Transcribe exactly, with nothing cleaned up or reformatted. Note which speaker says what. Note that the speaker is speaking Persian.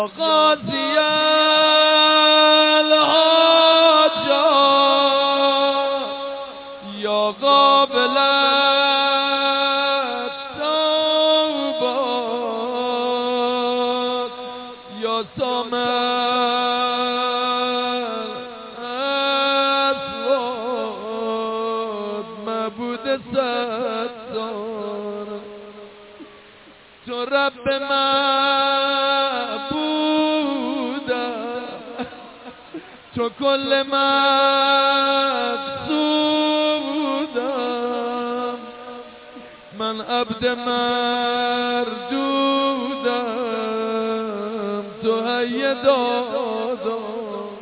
Speaker 1: غازی الحاجات یا قابل التوبات یا سامر اسواد معبود ستار تو رب معبودم تو کل مقصودم من عبد مردودم تو هی دادم